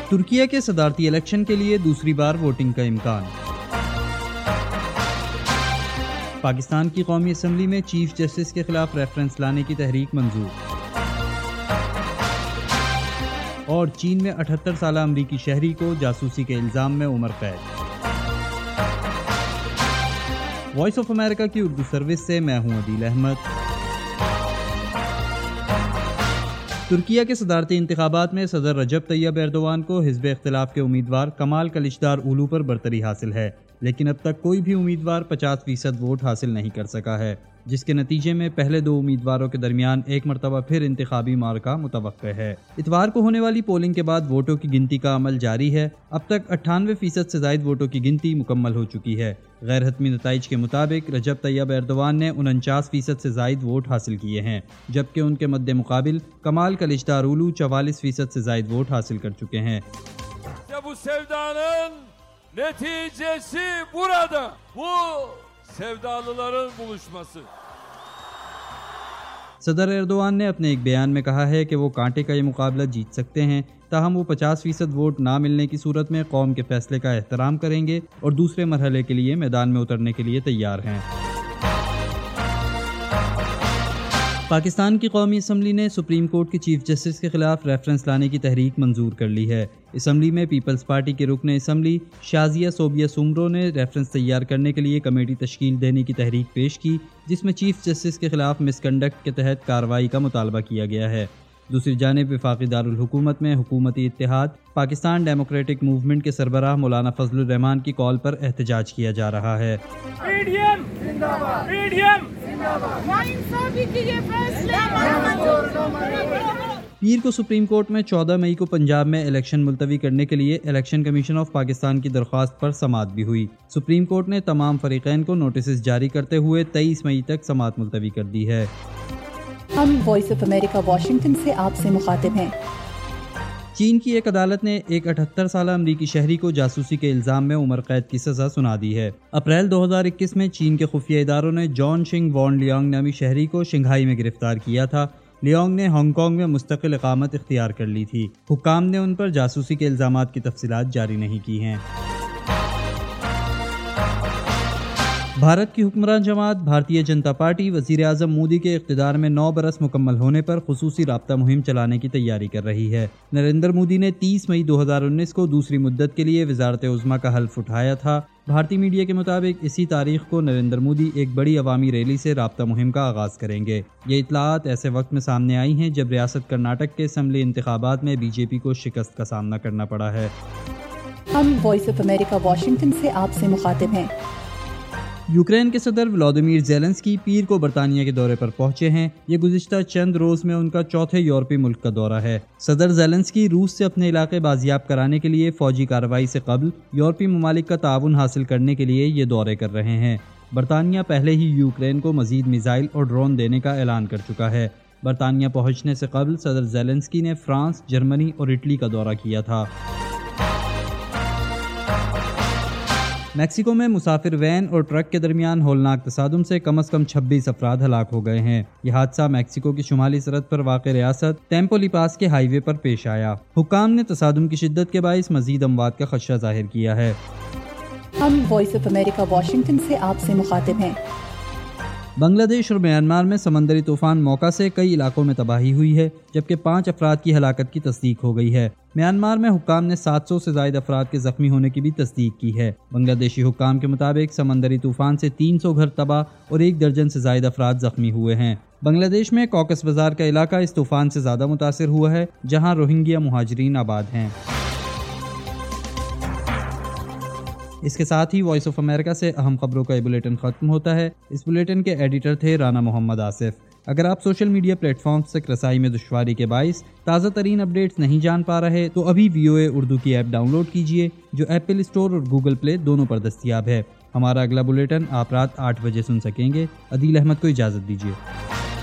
ترکیہ کے صدارتی الیکشن کے لیے دوسری بار ووٹنگ کا امکان۔ پاکستان کی قومی اسمبلی میں چیف جسٹس کے خلاف ریفرنس لانے کی تحریک منظور۔ اور چین میں 78 سالہ امریکی شہری کو جاسوسی کے الزام میں عمر قید۔ وائس آف امریکہ کی اردو سروس سے میں ہوں عدیل احمد۔ ترکیہ کے صدارتی انتخابات میں صدر رجب طیب ایردوان کو حزب اختلاف کے امیدوار کمال کلچدارولو پر برتری حاصل ہے، لیکن اب تک کوئی بھی امیدوار 50% ووٹ حاصل نہیں کر سکا ہے، جس کے نتیجے میں پہلے دو امیدواروں کے درمیان ایک مرتبہ پھر انتخابی معرکہ متوقع ہے۔ اتوار کو ہونے والی پولنگ کے بعد ووٹوں کی گنتی کا عمل جاری ہے۔ اب تک 98% سے زائد ووٹوں کی گنتی مکمل ہو چکی ہے۔ غیر حتمی نتائج کے مطابق رجب طیب ایردوان نے 49% سے زائد ووٹ حاصل کیے ہیں، جبکہ ان کے مد مقابل کمال کلچدارولو 44% سے زائد ووٹ حاصل کر چکے ہیں۔ Neticesi burada. Bu sevdalıların buluşması. صدر ایردوان نے اپنے ایک بیان میں کہا ہے کہ وہ کانٹے کا یہ مقابلہ جیت سکتے ہیں، تاہم وہ 50% ووٹ نہ ملنے کی صورت میں قوم کے فیصلے کا احترام کریں گے اور دوسرے مرحلے کے لیے میدان میں اترنے کے لیے تیار ہیں۔ پاکستان کی قومی اسمبلی نے سپریم کورٹ کے چیف جسٹس کے خلاف ریفرنس لانے کی تحریک منظور کر لی ہے۔ اسمبلی میں پیپلز پارٹی کے رکن اسمبلی شازیہ صوبیہ سومرو نے ریفرنس تیار کرنے کے لیے کمیٹی تشکیل دینے کی تحریک پیش کی، جس میں چیف جسٹس کے خلاف مس کنڈکٹ کے تحت کارروائی کا مطالبہ کیا گیا ہے۔ دوسری جانب وفاقی دارالحکومت میں حکومتی اتحاد پاکستان ڈیموکریٹک موومنٹ کے سربراہ مولانا فضل الرحمان کی کال پر احتجاج کیا جا رہا ہے۔ پیر کو سپریم کورٹ میں 14 مئی کو پنجاب میں الیکشن ملتوی کرنے کے لیے الیکشن کمیشن آف پاکستان کی درخواست پر سماعت بھی ہوئی۔ سپریم کورٹ نے تمام فریقین کو نوٹسز جاری کرتے ہوئے 23 مئی تک سماعت ملتوی کر دی ہے۔ ہم وائس آف امریکہ واشنگٹن سے آپ سے مخاطب ہیں۔ چین کی ایک عدالت نے ایک 78 سالہ امریکی شہری کو جاسوسی کے الزام میں عمر قید کی سزا سنا دی ہے۔ اپریل 2021 میں چین کے خفیہ اداروں نے جان شنگ وان لیانگ نامی شہری کو شنگھائی میں گرفتار کیا تھا۔ لیانگ نے ہانگ کانگ میں مستقل اقامت اختیار کر لی تھی۔ حکام نے ان پر جاسوسی کے الزامات کی تفصیلات جاری نہیں کی ہیں۔ بھارت کی حکمران جماعت بھارتیہ جنتا پارٹی وزیر اعظم مودی کے اقتدار میں 9 برس مکمل ہونے پر خصوصی رابطہ مہم چلانے کی تیاری کر رہی ہے۔ نریندر مودی نے 30 مئی 2019 کو دوسری مدت کے لیے وزارت عظمیٰ کا حلف اٹھایا تھا۔ بھارتی میڈیا کے مطابق اسی تاریخ کو نریندر مودی ایک بڑی عوامی ریلی سے رابطہ مہم کا آغاز کریں گے۔ یہ اطلاعات ایسے وقت میں سامنے آئی ہیں جب ریاست کرناٹک کے اسمبلی انتخابات میں بی جے پی کو شکست کا سامنا کرنا پڑا ہے۔ ہم وائس آف امریکہ واشنگٹن سے آپ سے مخاطب ہیں۔ یوکرین کے صدر ولادیمیر زیلنسکی پیر کو برطانیہ کے دورے پر پہنچے ہیں۔ یہ گزشتہ چند روز میں ان کا چوتھے یورپی ملک کا دورہ ہے۔ صدر زیلنسکی روس سے اپنے علاقے بازیاب کرانے کے لیے فوجی کارروائی سے قبل یورپی ممالک کا تعاون حاصل کرنے کے لیے یہ دورے کر رہے ہیں۔ برطانیہ پہلے ہی یوکرین کو مزید میزائل اور ڈرون دینے کا اعلان کر چکا ہے۔ برطانیہ پہنچنے سے قبل صدر زیلنسکی نے فرانس، جرمنی اور اٹلی کا دورہ کیا تھا۔ میکسیکو میں مسافر وین اور ٹرک کے درمیان ہولناک تصادم سے کم از کم 26 افراد ہلاک ہو گئے ہیں۔ یہ حادثہ میکسیکو کی شمالی سرحد پر واقع ریاست ٹیمپولیپاس کے ہائی وے پر پیش آیا۔ حکام نے تصادم کی شدت کے باعث مزید اموات کا خدشہ ظاہر کیا ہے۔ ہم وائس آف امریکہ واشنگٹن سے آپ سے مخاطب ہیں۔ بنگلہ دیش اور میانمار میں سمندری طوفان موقع سے کئی علاقوں میں تباہی ہوئی ہے، جبکہ 5 افراد کی ہلاکت کی تصدیق ہو گئی ہے۔ میانمار میں حکام نے 700 سے زائد افراد کے زخمی ہونے کی بھی تصدیق کی ہے۔ بنگلہ دیشی حکام کے مطابق سمندری طوفان سے 300 گھر تباہ اور 1 درجن سے زائد افراد زخمی ہوئے ہیں۔ بنگلہ دیش میں کوکس بازار کا علاقہ اس طوفان سے زیادہ متاثر ہوا ہے، جہاں روہنگیا مہاجرین آباد ہیں۔ اس کے ساتھ ہی وائس آف امریکہ سے اہم خبروں کا یہ بلیٹن ختم ہوتا ہے۔ اس بلیٹن کے ایڈیٹر تھے رانا محمد آصف۔ اگر آپ سوشل میڈیا پلیٹ فارمز تک رسائی میں دشواری کے باعث تازہ ترین اپڈیٹس نہیں جان پا رہے تو ابھی VOA اردو کی ایپ ڈاؤن لوڈ کیجیے، جو ایپل اسٹور اور گوگل پلے دونوں پر دستیاب ہے۔ ہمارا اگلا بلیٹن آپ رات 8 بجے سن سکیں گے۔ عدیل احمد کو اجازت دیجیے۔